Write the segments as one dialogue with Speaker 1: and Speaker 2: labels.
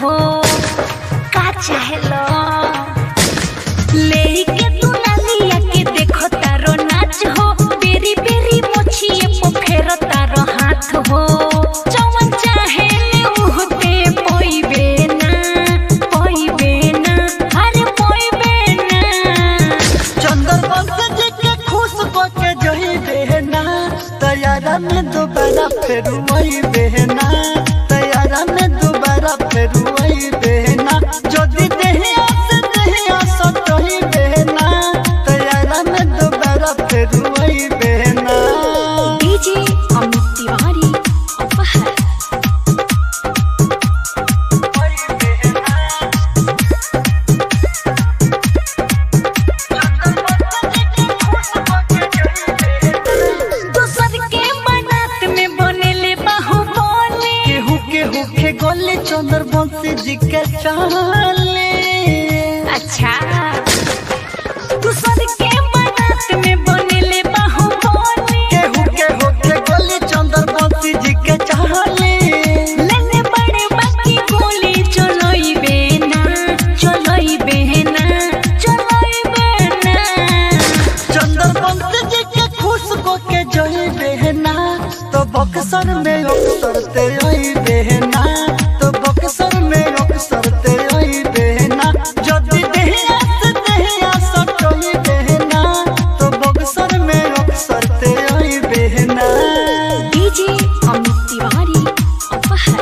Speaker 1: हो का चाहेलो लेके तू नालिया के देखो तारो नाच हो बेरी बेरी मोछिए पोखेरो तारो हाथ हो जवन चाहे उहते पोइबे ना अरे पोइबे ना
Speaker 2: चंदर बंस जी के खुश को के जइबे ना तैयारा में दोबारा फिर वइबे ना तैयारा में दोबारा फिर वइबे ना जदी देहिया से देहिया सटइबे ना तैयारा में दोबारा फिर वइबे ना।
Speaker 1: डीजे अमित तिवारी अपहर
Speaker 2: गोले चंदर बंसी जी के चाले
Speaker 1: अच्छा तू सर के बनात में बनेले बाहुबली
Speaker 2: केहू के गोले चंदर बंसी जी के चाले
Speaker 1: लेने बड़े बाकी गोली चलोइबे ना
Speaker 2: चंदर बंसी जी के खुश को के जइबे ना तो बक्सर में अक्सर ते आइबे ना तो बक्सर में अक्सर ते आइबे ना जदी देहिया से देहिया सटइबे ना तो बक्सर में अक्सर ते आइबे ना।
Speaker 1: डीजे अमित तिवारी अपहर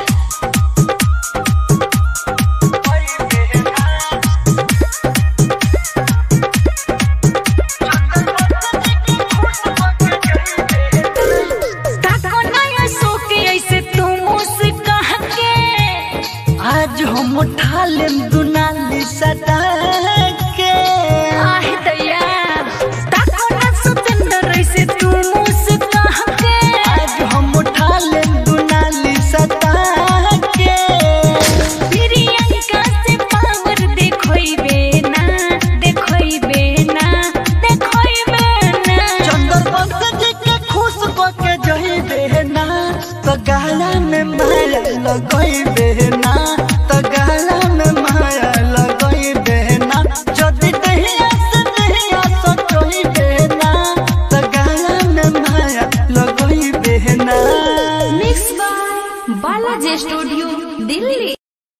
Speaker 2: आज हम उठा लेम दुनाली सटा के
Speaker 1: आहे दया ताको ना सुतंदर ऐसे तू मुस्का के
Speaker 2: आज हम उठा लेम दुनाली सटा के
Speaker 1: प्रियंका से पावर देखोइबे ना
Speaker 2: चंदर बंस जी के खुश को के जइबे ना तो गाला में माया लगइबे ना तो गाला में माया लगइबे ना जदी देहिया से देहिया सटइबे ना तो गाला में माया लगइबे ना।
Speaker 1: Mix by Balaji studio Delhi.